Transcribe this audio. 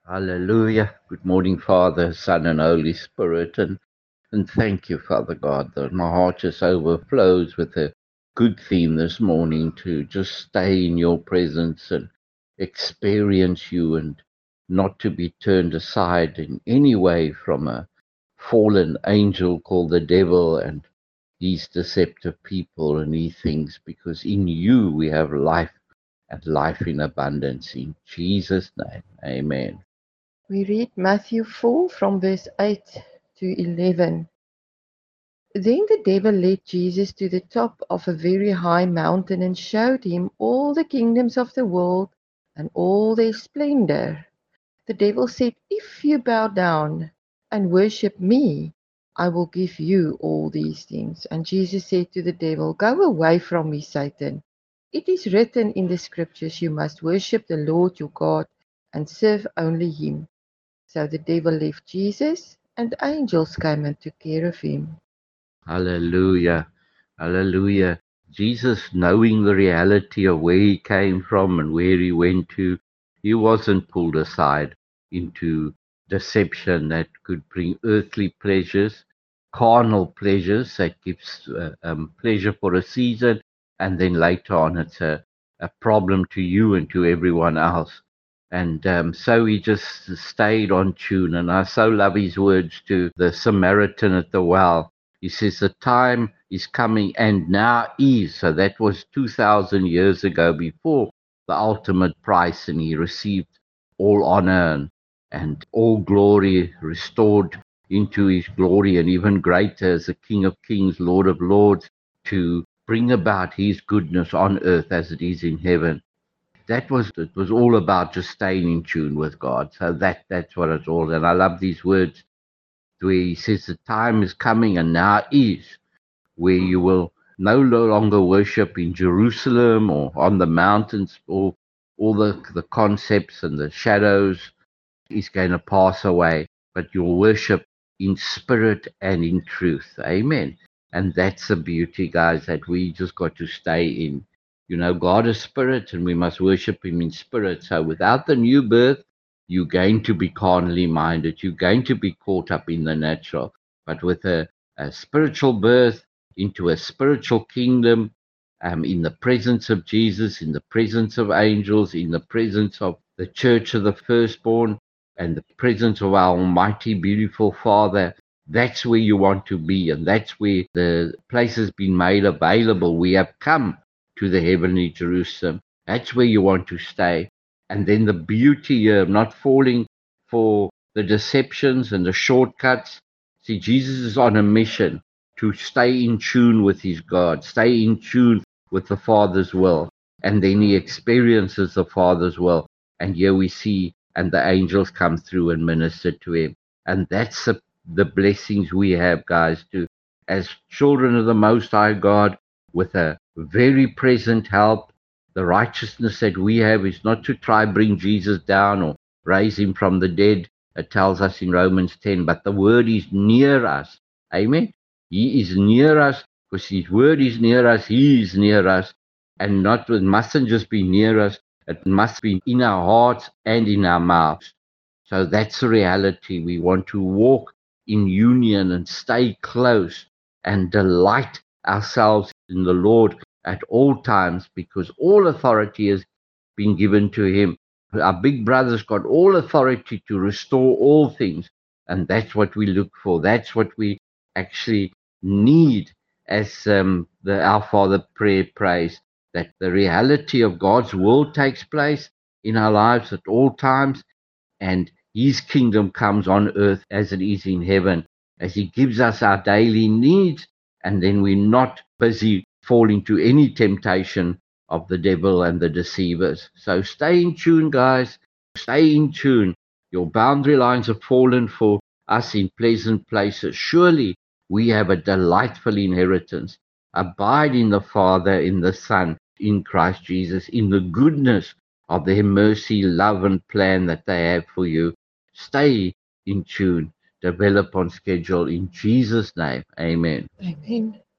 Hallelujah. Good morning, Father, Son, and Holy Spirit. And thank you, Father God, that my heart just overflows with a good theme this morning to just stay in your presence and experience you and not to be turned aside in any way from a fallen angel called the devil and these deceptive people and these things, because in you we have life and life in abundance. In Jesus' name, amen. We read Matthew 4 from verse 8 to 11. Then the devil led Jesus to the top of a very high mountain and showed him all the kingdoms of the world and all their splendor. The devil said, "If you bow down and worship me, I will give you all these things." And Jesus said to the devil, "Go away from me, Satan. It is written in the scriptures, you must worship the Lord your God and serve only him." So the devil left Jesus, and angels came and took care of him. Hallelujah. Hallelujah. Jesus, knowing the reality of where he came from and where he went to, he wasn't pulled aside into deception that could bring earthly pleasures, carnal pleasures that gives pleasure for a season, and then later on it's a problem to you and to everyone else. And so he just stayed on tune. And I so love his words to the Samaritan at the well. He says, the time is coming and now is. So that was 2,000 years ago before the ultimate price, and he received all honor and all glory restored into his glory, and even greater as the King of Kings, Lord of Lords, to bring about his goodness on earth as it is in heaven. It was all about just staying in tune with God. So that's what it's all. And I love these words where he says the time is coming and now is where you will no longer worship in Jerusalem or on the mountains, or all the concepts and the shadows is going to pass away, but you'll worship in spirit and in truth. Amen. And that's the beauty, guys, that we just got to stay in. You know, God is spirit and we must worship him in spirit. So without the new birth, you're going to be carnally minded. You're going to be caught up in the natural. But with a spiritual birth into a spiritual kingdom, in the presence of Jesus, in the presence of angels, in the presence of the church of the firstborn, and the presence of our almighty, beautiful Father, that's where you want to be. And that's where the place has been made available. We have come to the heavenly Jerusalem. That's where you want to stay. And then the beauty of not falling for the deceptions and the shortcuts. See, Jesus is on a mission to stay in tune with his God, stay in tune with the Father's will. And then he experiences the Father's will. And here we see, and the angels come through and minister to him. And that's the blessings we have, guys, to as children of the Most High God, with a very present help. The righteousness that we have is not to try bring Jesus down or raise him from the dead. It tells us in Romans 10, but the word is near us. Amen. He is near us because his word is near us. He is near us, and not it mustn't just be near us. It must be in our hearts and in our mouths. So that's the reality. We want to walk in union and stay close and delight ourselves in the Lord at all times, because all authority has been given to him. Our big brother's got all authority to restore all things. And that's what we look for. That's what we actually need, as the Our Father prayer prays, that the reality of God's will takes place in our lives at all times, and his kingdom comes on earth as it is in heaven, as he gives us our daily needs, and then we're not busy falling to any temptation of the devil and the deceivers. So stay in tune, guys. Stay in tune. Your boundary lines have fallen for us in pleasant places. Surely we have a delightful inheritance. Abide in the Father, in the Son, in Christ Jesus, in the goodness of their mercy, love, and plan that they have for you. Stay in tune, develop on schedule in Jesus' name. Amen. Amen.